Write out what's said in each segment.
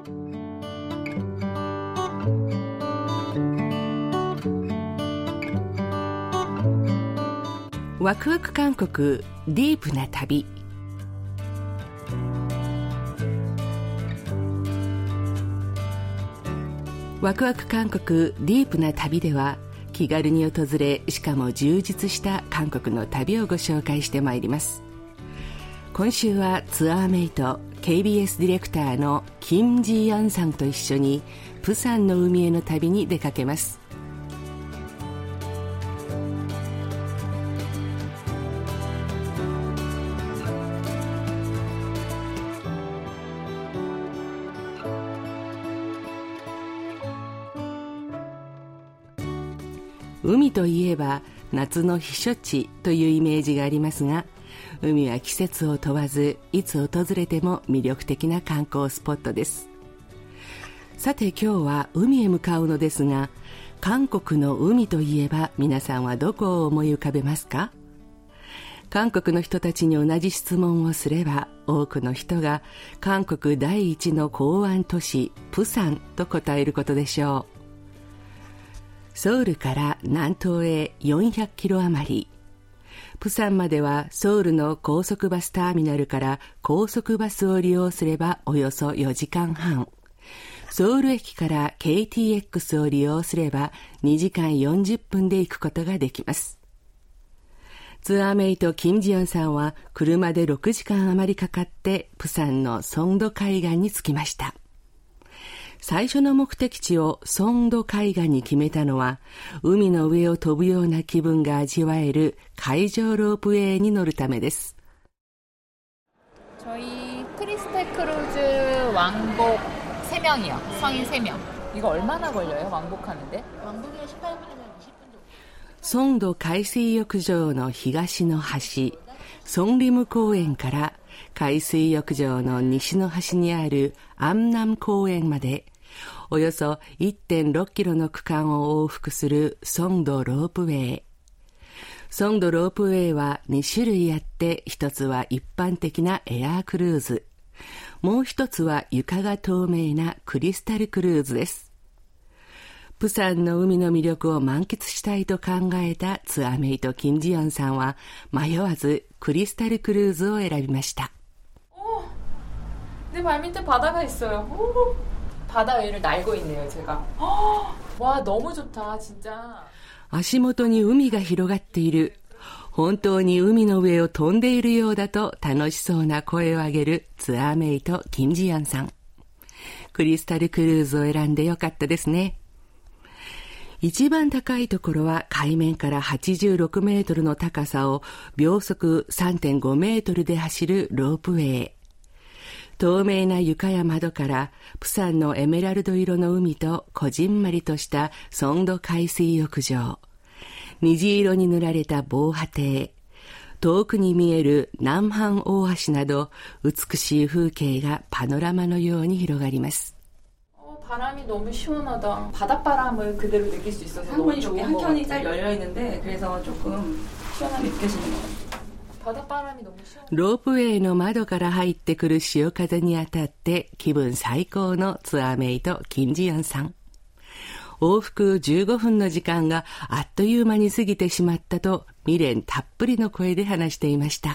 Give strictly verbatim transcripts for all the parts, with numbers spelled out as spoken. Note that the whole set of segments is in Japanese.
ワクワク韓国ディープな旅。ワクワク韓国ディープな旅では、気軽に訪れ、しかも充実した韓国の旅をご紹介してまいります。今週はツアーメイト ケービーエス ディレクターのキム・ジヨンさんと一緒にプサンの海への旅に出かけます。海といえば夏の避暑地というイメージがありますが、海は季節を問わずいつ訪れても魅力的な観光スポットです。さて今日は海へ向かうのですが、韓国の海といえば皆さんはどこを思い浮かべますか？韓国の人たちに同じ質問をすれば、多くの人が韓国第一の港湾都市プサンと答えることでしょう。ソウルから南東へよんひゃくキロ余り。プサンまではソウルの高速バスターミナルから高速バスを利用すればおよそよじかんはん。ソウル駅から ケーティーエックス を利用すればにじかんよんじゅっぷんで行くことができます。ツアーメイトキム・ジヨンさんは車でろくじかん余りかかってプサンのソンド海岸に着きました。最初の目的地をソンド海岸に決めたのは、海の上を飛ぶような気分が味わえる海上ロープウェイに乗るためです。 저희 크리스탈 크루즈 왕복 세 명이요. 성인 세 명. 이거 얼마나 걸려요? 왕복하는데? 왕복이 십팔 분이면 이십 분 정도. ソンド海水浴場の東の端、ソンリム公園から海水浴場の西の端にあるアンナム公園まで、およそ いってんろっキロの区間を往復するソンドロープウェイ。ソンドロープウェイはに種類あって、一つは一般的なエアークルーズ。もう一つは床が透明なクリスタルクルーズです。プサンの海の魅力を満喫したいと考えたツアーメイトキム・ジヨンさんは迷わずクリスタルクルーズを選びました。 오, 내 발 밑에 바다가 있어요. 오, 바다 위를 날고 있네요, 제가. 와, 너무 좋다, 진짜. 足元に海が広がっている。本当に海の上を飛んでいるようだと楽しそうな声を上げるツアーメイトキム・ジヨンさん。クリスタルクルーズを選んでよかったですね。一番高いところは海面からはちじゅうろくメートルの高さを秒速 さんてんごメートルで走るロープウェイ。透明な床や窓からプサンのエメラルド色の海とこじんまりとしたソンド海水浴場。虹色に塗られた防波堤。遠くに見える南韓大橋など美しい風景がパノラマのように広がります。 바람이 너무 시원하다. 바닷바람을 그대로 느낄 수 있어서 창문이 저기 한 켠이 잘 열려 있는데 그래서 조금 시원하게 느껴지는 것 같아요. 바닷바람이 너무 시원. ロープウェイの窓から入ってくる潮風に当たって気分最高のツアーメイトキム・ジヨンさん。往復じゅうごふんの時間があっという間に過ぎてしまったと未練たっぷりの声で話していました。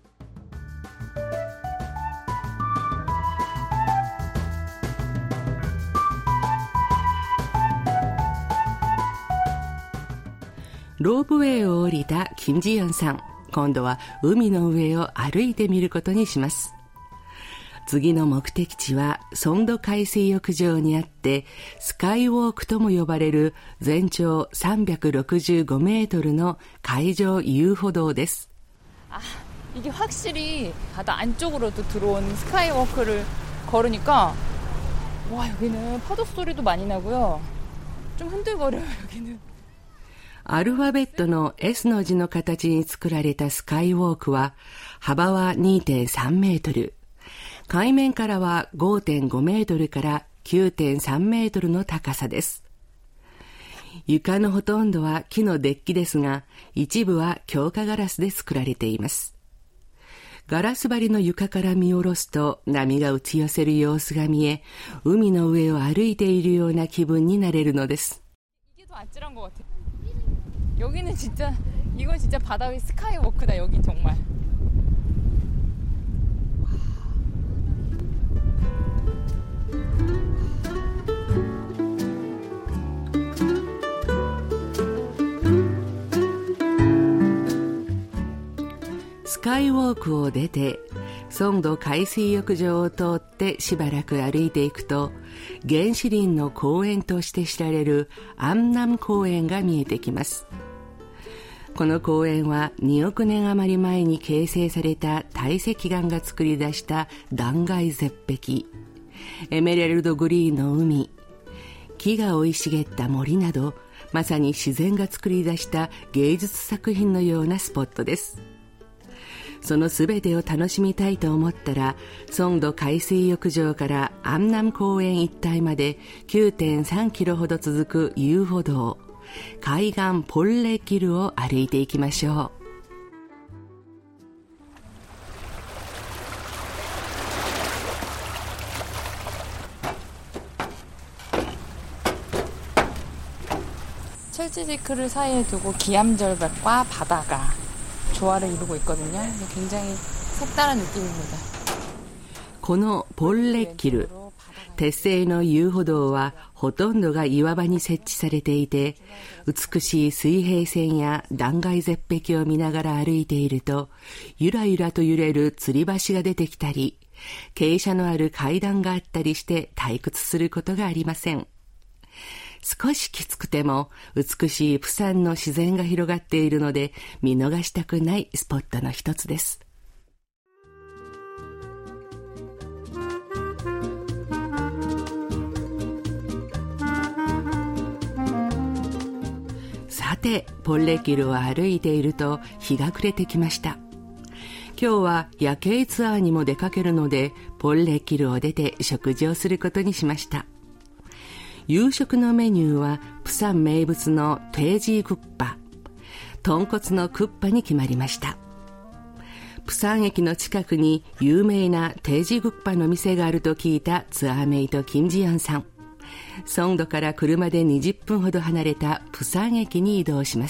ロープウェイを降りたキム・ジヨンさん、今度は海の上を歩いてみることにします。次の目的地はソンド海水浴場にあって、スカイウォークとも呼ばれる全長さんびゃくろくじゅうごメートルの海上遊歩道です。 아, 이게 확실히 바다 안쪽으로도 들어온 스카이워크를 걸으니까 와, 여기는 파도 소리도 많이 나고요. 좀 흔들거려요, 여기는. アルファベットの エス の字の形に作られたスカイウォークは幅は にてんさんメートル。海面からは ごてんごメートルから きゅうてんさんメートルの高さです。床のほとんどは木のデッキですが、一部は強化ガラスで作られています。 ガラス張りの床から見下ろすと波が打ち寄せる様子が見え、海の上を歩いているような気分になれるのです。 이게 더 아찔한 것 같아. 여기는 진짜 이건 진짜 바다 위 스카이워크다. 여기 정말. スカイウォークを出てソンド海水浴場を通ってしばらく歩いていくと、原始林の公園として知られる安南公園が見えてきます。この公園はにおくねん余り前に形成された堆積岩が作り出した断崖絶壁、エメラルドグリーンの海、木が生い茂った森など、まさに自然が作り出した芸術作品のようなスポットです。そのすべてを楽しみたいと思ったら、ソンド海水浴場から安南公園一帯まで きゅうてんさんキロほど続く遊歩道、海岸ポルレキルを歩いていきましょう。 첼치지크를 사이에 두고 기암절벽과 바다가 조화를 이루고 있거든요. 굉장히 색다른 느낌입니다. このポルレキル、鉄製の遊歩道はほとんどが岩場に設置されていて、美しい水平線や断崖絶壁を見ながら歩いていると、ゆらゆらと揺れる吊り橋が出てきたり、傾斜のある階段があったりして退屈することがありません。少しきつくても美しいプサンの自然が広がっているので、見逃したくないスポットの一つです。さて、ポルレキルを歩いていると日が暮れてきました。今日は夜景ツアーにも出かけるので、ポルレキルを出て食事をすることにしました。夕食のメニューはプサン名物のテージークッパ、豚骨のクッパに決まりました。プサン駅の近くに有名なテージークッパの店があると聞いたツアーメイトキムジヨンさん、ソンドから車でにじゅっぷんほど離れたプサン駅に移動します。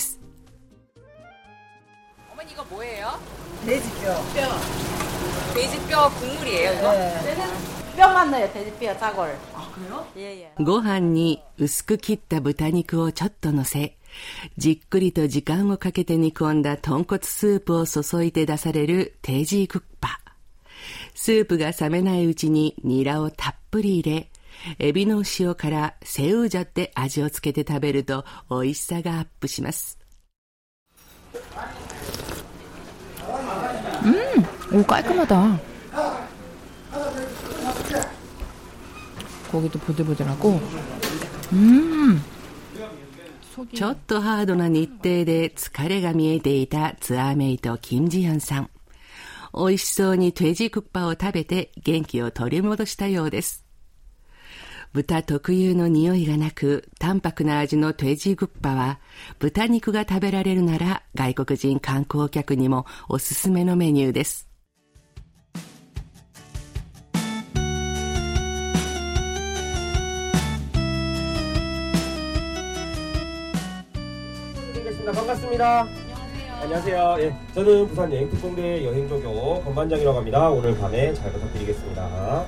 어머니 이거 뭐예요? 돼지뼈. 뼈. 돼지뼈 국물이에요 이거? 네. 뼈만 넣어요. 돼지뼈 짜골. 아 그래요? 예예. ご飯に薄く切った豚肉をちょっと乗せ、じっくりと時間をかけて煮込んだ豚骨スープを注いで出されるテージークッパ。スープが冷めないうちにニラをたっぷり入れ、エビの塩辛セウジャで味をつけて食べると美味しさがアップします。 음, 오 깔끔하다. 고기도 보들보들하고. 음. ちょっとハードな日程で疲れが見えていたツアーメイトキムジヨンさん。美味しそうにテージクッパを食べて元気を取り戻したようです。豚特有の匂いがなく淡白な味のテージクッパは、豚肉が食べられるなら外国人観光客にもおすすめのメニューです。 반갑습니다. 안녕하세요. 예, 저는 부산 여행특공대 여행조교 권반장이라고 합니다. 오늘 밤에 잘 부탁드리겠습니다.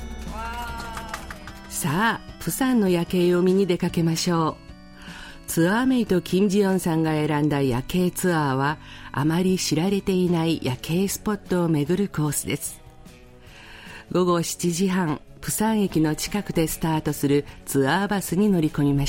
さあ、プサンの夜景を見に出かけましょう。ツアーメイトキムジヨンさんが選んだ夜景ツアーは、あまり知られていない夜景スポットを巡るコースです。ごごしちじはん、プサン駅の近くでスタートするツアーバスに乗り込みました。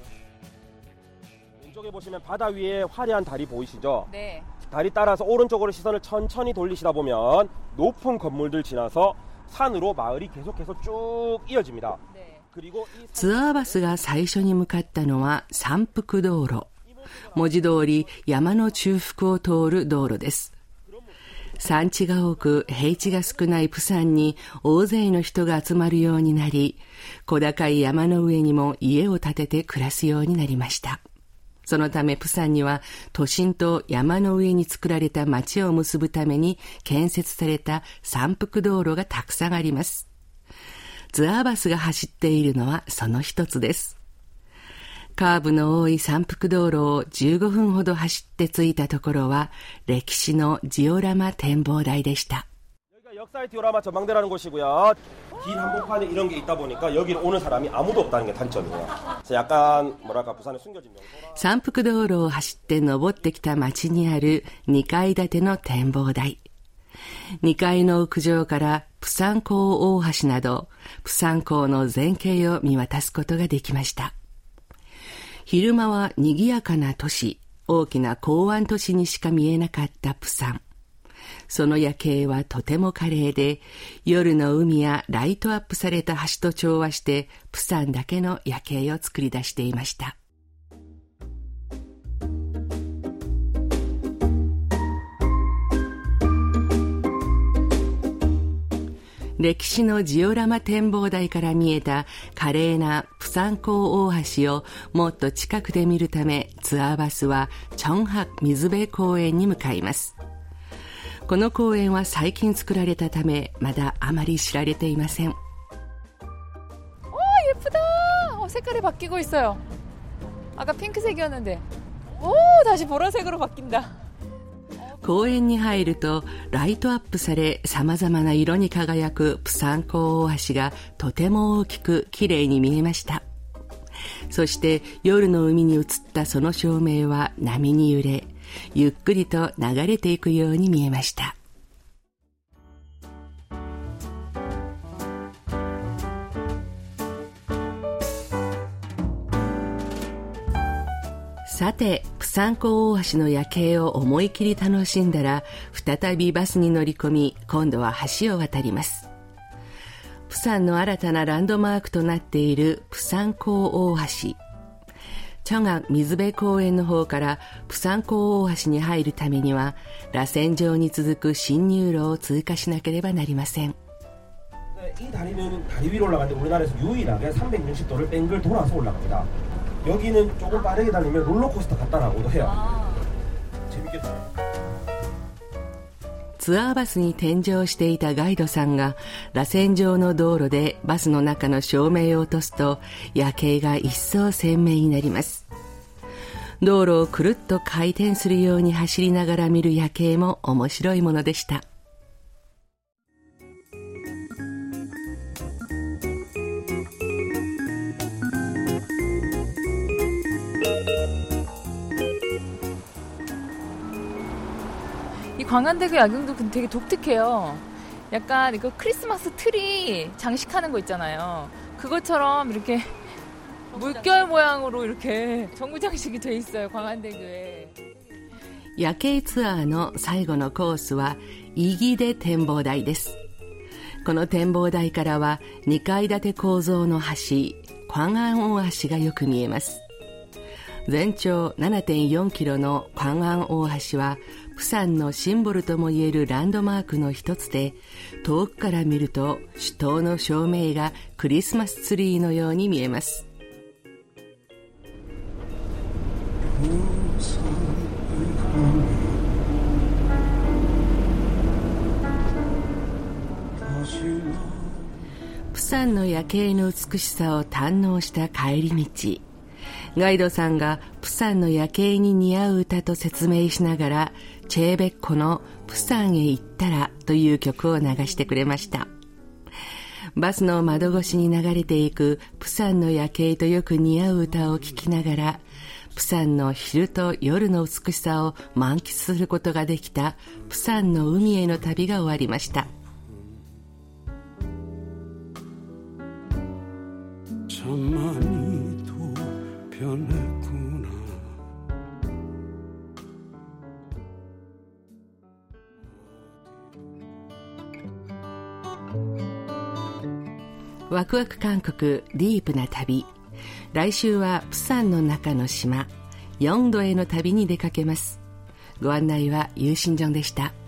왼쪽에 보시면 바다 위에 화려한 다리 보이시죠? 네. 다리 따라서 오른쪽으로 시선을 천천히 돌리시다 보면 높은 건물들 지나서 산으로 마을이 계속해서 쭉 이어집니다. 네. 그리고 이 ツアーバスが最初に向かったのは山腹道路。文字通り山の中腹を通る道路です。山地が多く平地が少ないプサンに大勢の人が集まるようになり、小高い山の上にも家を建てて暮らすようになりました。 そのためプサンには都心と山の上に作られた街を結ぶために建設された山腹道路がたくさんあります。ツアーバスが走っているのはその一つです。カーブの多い山腹道路をじゅうごふんほど走って着いたところは歴史のジオラマ展望台でした。 역사의 디오라마 전망대라는 곳이고요. 긴 한복판에 이런 게 있다 보니까 여기를 오는 사람이 아무도 없다는 게 단점이에요. 그래서 약간 뭐랄까 부산의 숨겨진 명소라. 山腹道路を走って登ってきた町にあるにかい建ての展望台。にかいの屋上からプサン港大橋などプサン港の全景を見渡すことができました。昼間は賑やかな都市、大きな港湾都市にしか見えなかったプサン。その夜景はとても華麗で、夜の海やライトアップされた橋と調和して、プサンだけの夜景を作り出していました。歴史のジオラマ展望台から見えた華麗なプサン港大橋をもっと近くで見るため、ツアーバスはチョンハク水辺公園に向かいます。この公園は最近作られたためまだあまり知られていません。 오 예쁘다. 어, 색깔이 바뀌고 있어요. 아까 핑크색이었는데 오 다시 보라색으로 바뀐다. 公園に入るとライトアップされ様々な色に輝くプサン港大橋がとても大きく綺麗に見えました。そして夜の海に映ったその照明は波に揺れ、ゆっくりと流れていくように見えました。さて、プサン港大橋の夜景を思い切り楽しんだら、再びバスに乗り込み、今度は橋を渡ります。プサンの新たなランドマークとなっているプサン港大橋。チョンハク水辺公園の方からプサン港大橋に入るためには、螺旋状に続く進入路を通過しなければなりません。 이 다리는 다리 위로 올라가는데 우리나라에서 유일하게 삼백육십 도를 뺑글 돌아서 올라갑니다. 여기는 조금 빠르게 달리면 롤러코스터 같다라고도 해요. 재밌겠어요. ツアーバスに添乗していたガイドさんが螺旋状の道路でバスの中の照明を落とすと夜景が一層鮮明になります。道路をくるっと回転するように走りながら見る夜景も面白いものでした。 이 광안대교 야경도 되게 독특해요. 약간 이거 크리스마스 트리 장식하는 거 있잖아요. 그것처럼 이렇게 물결 모양으로 이렇게 전구 장식이 돼 있어요. 광안대교에. 夜景ツアーの最後のコースはイギデ展望台です。この展望台からはにかい建て構造の橋、광안大橋がよく見えます。全長 ななてんよんキロの광안大橋はプサンのシンボルともいえるランドマークの一つで、遠くから見ると主塔の照明がクリスマスツリーのように見えます。プサンの夜景の美しさを堪能した帰り道、ガイドさんがプサンの夜景に似合う歌と説明しながらチェーベッコのプサンへ行ったらという曲を流してくれました。バスの窓越しに流れていくプサンの夜景とよく似合う歌を聴きながら、プサンの昼と夜の美しさを満喫することができたプサンの海への旅が終わりました。ワクワク韓国ディープな旅。来週はプサンの中の島ヨンドへの旅に出かけます。ご案内はユーシンジョンでした。